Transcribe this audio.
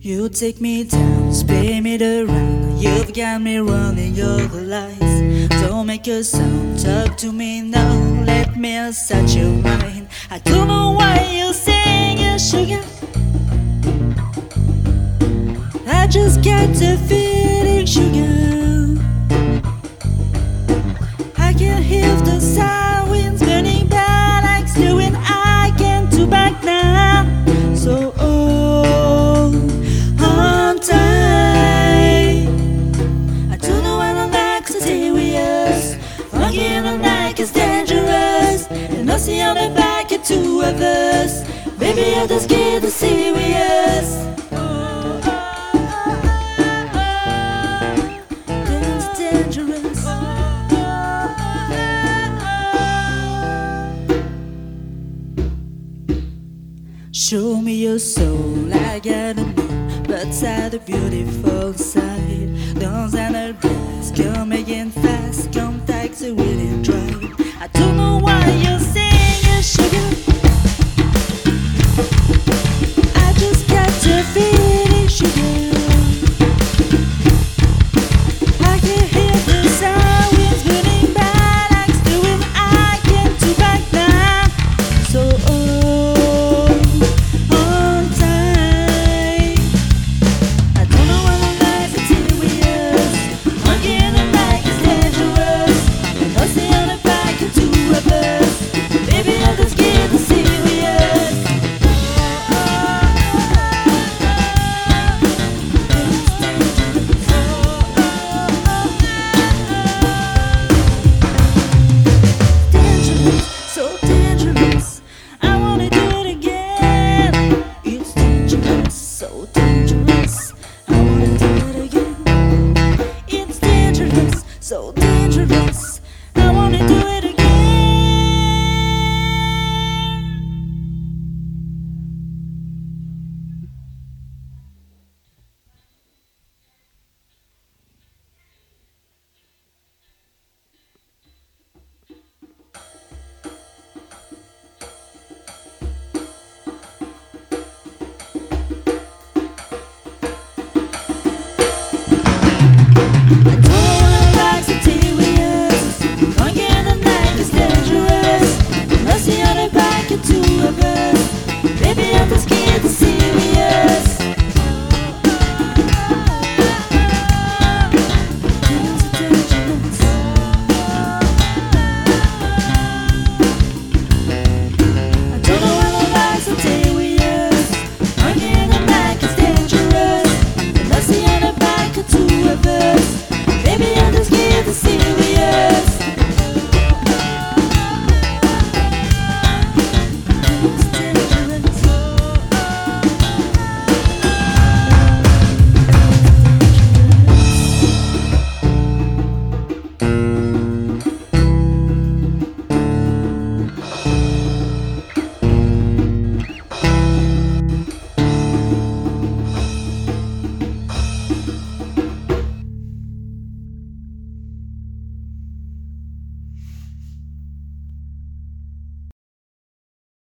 You take me down, spin me around. You've got me running your lights. Don't make a sound, talk to me now. Let me inside your mind. I don't know why you sing your sugar. I just got the feeling, sugar. I can hear the sirens burning by like steel, and I can't do back now. So on time. I don't know when I'm like so serious. Fucking on like it's dangerous. And I see on the back of two of us. Baby, I just get the serious. Show me your soul, I gotta know what's at the beautiful side. Those are the breaths, come again fast, come take the wheel and drive. I don't know why you sing your sugar. I just got to feeling, sugar. I can hear the sirens burning by like steel, and I can't do back now. So so dangerous, I wanna do it again. I